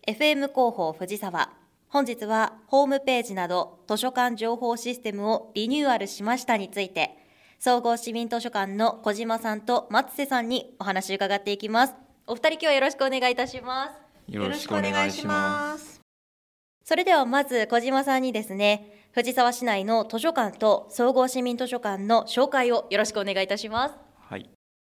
FM 広報藤沢。本日はホームページなど図書館情報システムをリニューアルしましたについて、総合市民図書館の小島さんと松瀬さんにお話を伺っていきます。お二人今日はよろしくお願いいたします。 よろしくお願いします。 それではまず小島さんにですね、藤沢市内の図書館と総合市民図書館の紹介をよろしくお願いいたします。 はい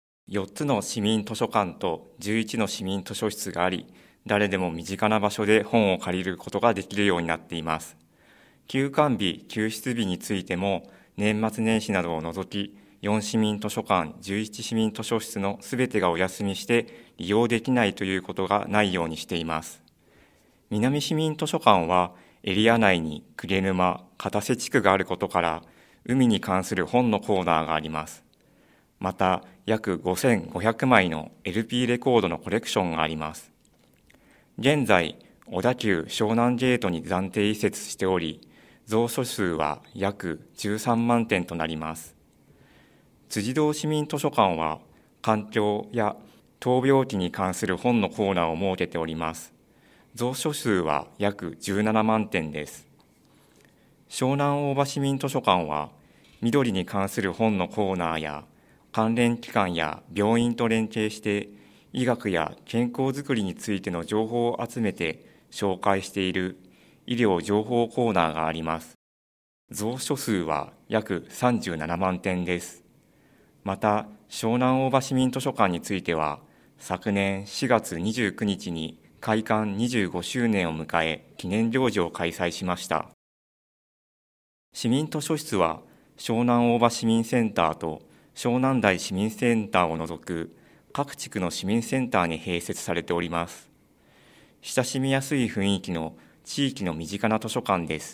、4つの市民図書館と11の市民図書室があり、誰でも身近な場所で本を借りることができるようになっています。休館日、休室日についても年末年始などを除き、4市民図書館、11市民図書室のすべてがお休みして利用できないということがないようにしています。南市民図書館はエリア内に暮沼、片瀬地区があることから海に関する本のコーナーがあります。また約5500枚の LP レコードのコレクションがあります。現在小田急湘南ゲートに暫定移設しており、蔵書数は約13万点となります。辻堂市民図書館は環境や闘病期に関する本のコーナーを設けております。蔵書数は約17万点です。湘南大場市民図書館は緑に関する本のコーナーや関連機関や病院と連携して医学や健康づくりについての情報を集めて紹介している医療情報コーナーがあります。蔵書数は約37万点です。また湘南大場市民図書館については昨年4月29日に開館25周年を迎え、記念行事を開催しました。市民図書室は、湘南大場市民センターと湘南台市民センターを除く各地区の市民センターに併設されております。親しみやすい雰囲気の地域の身近な図書館です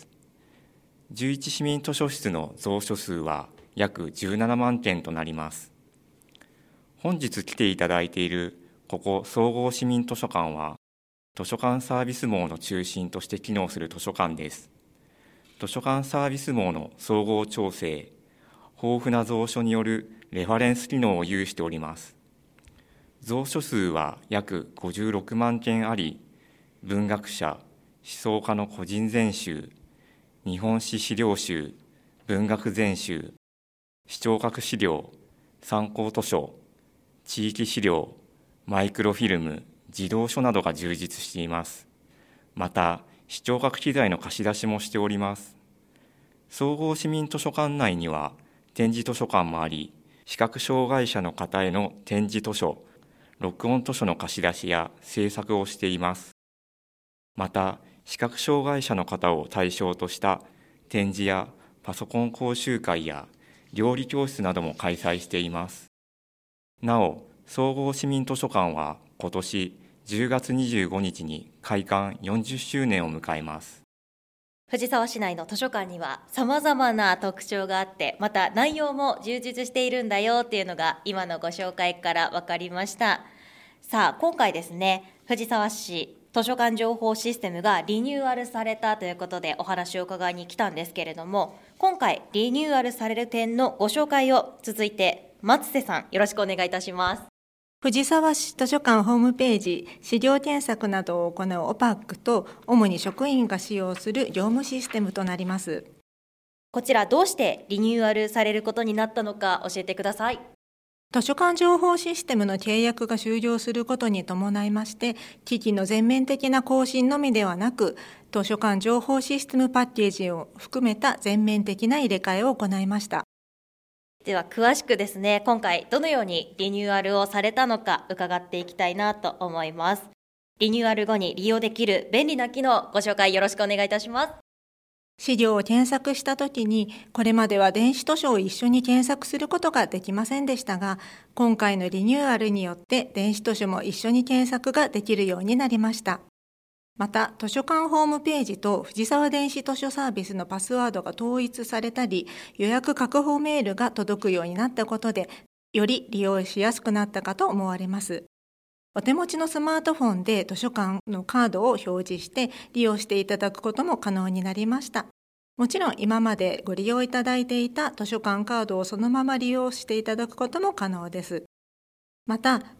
。11市民図書室の蔵書数は約17万件となります。本日来ていただいているここ総合市民図書館は、図書館サービス網の中心として機能する図書館です。図書館サービス網の総合調整、豊富な蔵書によるレファレンス機能を有しております。蔵書数は約56万件あり、文学者、思想家の個人全集、日本史資料集、文学全集、視聴覚資料、参考図書、地域資料、マイクロフィルム、児童書などが充実しています。また、視聴覚機材の貸し出しもしております。総合市民図書館内には展示図書館もあり、視覚障害者の方への展示図書、録音図書の貸し出しや制作をしています。また、視覚障害者の方を対象とした展示やパソコン講習会や料理教室なども開催しています。なお、総合市民図書館は今年10月25日に開館40周年を迎えます。 藤沢市内の図書館には様々な特徴があって、また内容も充実しているんだよっていうのが今のご紹介から分かりました。さあ、今回ですね、藤沢市図書館情報システムがリニューアルされたということでお話を伺いに来たんですけれども、今回リニューアルされる点のご紹介を続いて松瀬さん、よろしくお願いいたします。 藤沢市図書館ホームページ、資料検索などを行うオパックと、主に職員が使用する業務システムとなります。 こちらどうしてリニューアルされることになったのか教えてください。 図書館情報システムの契約が終了することに伴いまして、機器の全面的な更新のみではなく、図書館情報システムパッケージを含めた全面的な入れ替えを行いました。 では詳しくですね、今回どのようにリニューアルをされたのか伺っていきたいなと思います。リニューアル後に利用できる便利な機能、ご紹介よろしくお願いいたします。 資料を検索したときに、これまでは電子図書を一緒に検索することができませんでしたが、今回のリニューアルによって電子図書も一緒に検索ができるようになりました。また、図書館ホームページと藤沢電子図書サービスのパスワードが統一されたり、予約確保メールが届くようになったことで、より利用しやすくなったかと思われます。お手持ちのスマートフォンで図書館のカードを表示して利用していただくことも可能になりました。もちろん今までご利用いただいていた図書館カードをそのまま利用していただくことも可能です。また、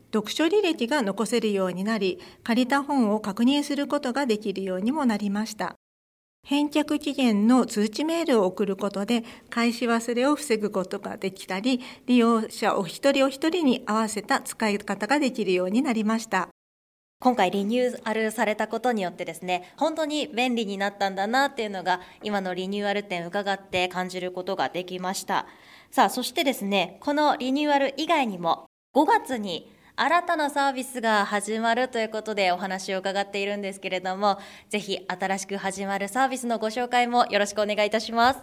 読書履歴が残せるようになり、借りた本を確認することができるようにもなりました。返却期限の通知メールを送ることで返し忘れを防ぐことができたり、利用者お一人お一人に合わせた使い方ができるようになりました。 今回リニューアルされたことによってですね、本当に便利になったんだなっていうのが今のリニューアル展伺って感じることができました。さあ、そしてですね、このリニューアル以外にも5月に新たなサービスが始まるということでお話を伺っているんですけれども、ぜひ新しく始まるサービスのご紹介もよろしくお願いいたします。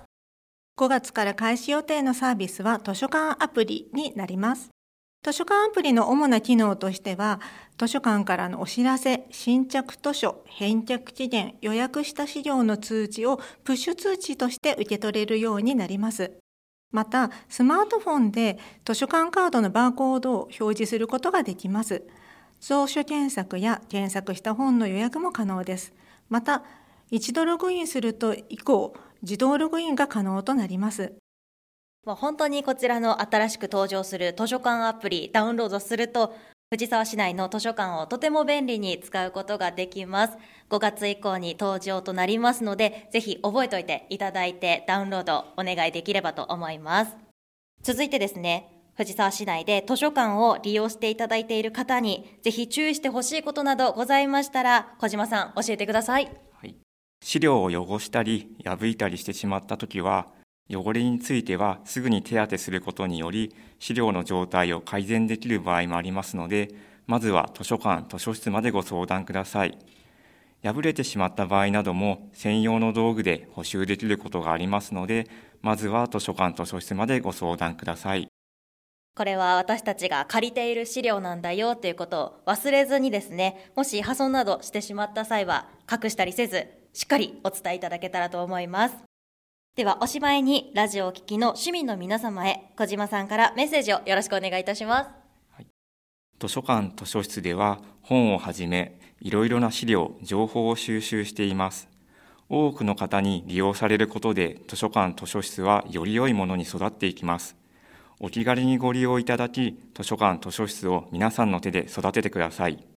5月から開始予定のサービスは図書館アプリになります。図書館アプリの主な機能としては、図書館からのお知らせ、新着図書、返却期限、予約した資料の通知をプッシュ通知として受け取れるようになります。また、スマートフォンで図書館カードのバーコードを表示することができます。蔵書検索や検索した本の予約も可能です。また、一度ログインすると以降、自動ログインが可能となります。 本当にこちらの新しく登場する図書館アプリダウンロードすると、藤沢市内の図書館をとても便利に使うことができます。5月以降に登場となりますので、ぜひ覚えておいていただいてダウンロードお願いできればと思います。続いてですね、藤沢市内で図書館を利用していただいている方にぜひ注意してほしいことなどございましたら、小島さん教えてください。 はい、資料を汚したり破いたりしてしまったときは、汚れについてはすぐに手当てすることにより資料の状態を改善できる場合もありますので、まずは図書館・図書室までご相談ください。破れてしまった場合なども専用の道具で補修できることがありますので、まずは図書館・図書室までご相談ください。 これは私たちが借りている資料なんだよということを忘れずにですね、もし破損などしてしまった際は隠したりせず、しっかりお伝えいただけたらと思います。ではおしまいにラジオを聴きの市民の皆様へ、小島さんからメッセージをよろしくお願いいたします。 はい、図書館・図書室では本をはじめいろいろな資料・情報を収集しています。多くの方に利用されることで図書館・図書室はより良いものに育っていきます。お気軽にご利用いただき、図書館・図書室を皆さんの手で育ててください。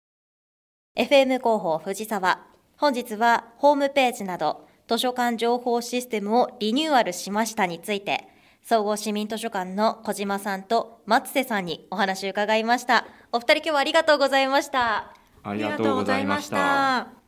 FM 広報藤沢、本日はホームページなど図書館情報システムをリニューアルしましたについて、総合市民図書館の小島さんと松瀬さんにお話を伺いました。お二人今日はありがとうございました。 ありがとうございました。